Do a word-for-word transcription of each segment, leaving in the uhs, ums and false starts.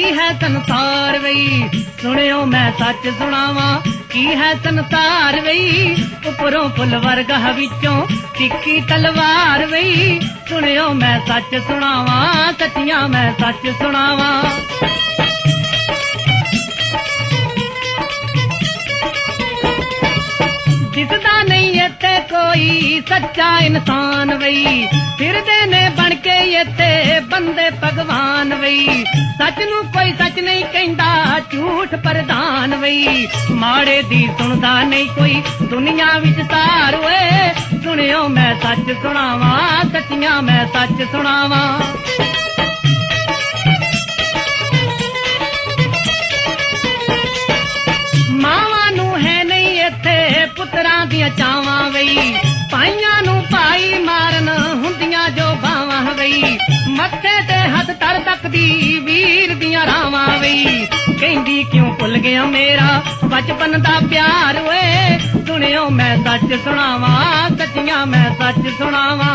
है संसार वई सुनियो मैं सच सुनावा की है संसार वई उपरों फुल वर्गा विचों तिखी तलवार वई सुनियो मैं सच सुनावा सच्चियां मैं सच सुनावा। दिसदा नहीं इत्थे कोई सच्चा इंसान वई फिरदे ने बन के इत्थे बंदे भगवान वई सच नू कोई सच नहीं कहंदा झूठ प्रधान वई माड़े दी सुनदा नहीं कोई दुनिया विच सार ओए सुनियो मैं सच सुनावा सच्चियां मैं सच सुनावा। मावां नू है नहीं इत्थे पुत्रां दियां चावां वई भाईयां नू भाई मारन हुंदियां जो बावां वई मत्थे ते हथ धर तकदी वीर दियां रावां वई कहंदी क्यों भुल गया मेरा बचपन दा प्यार ओए सुनियो मैं सच सुनावा सच्चियां मैं सच सुनावा।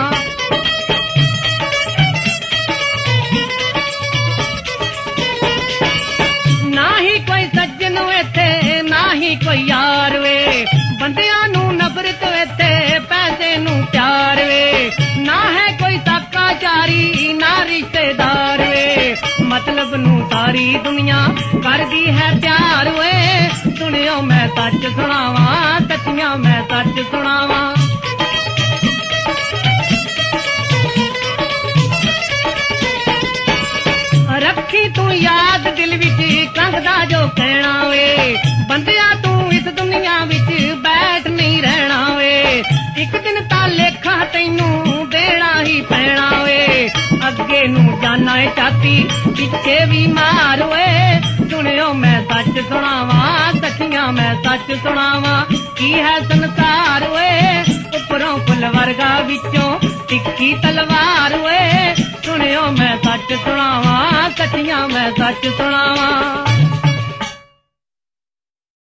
ना ही कोई सज्जन इत्थे ना ही कोई यार वे बंदियां नू नफरत इत्थे पैसे नू प्यार वे ना है कोई साकाचारी ना रिश्तेदार वे मतलब नू सारी दुनिया करदी है प्यार वे सुनियो मैं सच सुनावा सच्चियां मैं सच सुनावा। रखी तू याद दिल विच कंघदा जो कहना वे बंदिया तू इस दुनिया विच बैठ नहीं रहना वे एक दिन ता लेखा तैनू देना ही पैना वे अगे नू जाना है चाती पिछे भी मार वे सुनियो मैं सच सुनावा सच्चियां मैं सच सुनावा की है संसार वे उपरों फुल वर्गा विचों तिखी तलवार वे सुनियो मैं सच सुनावा सच्चियां मैं सच सुनावा।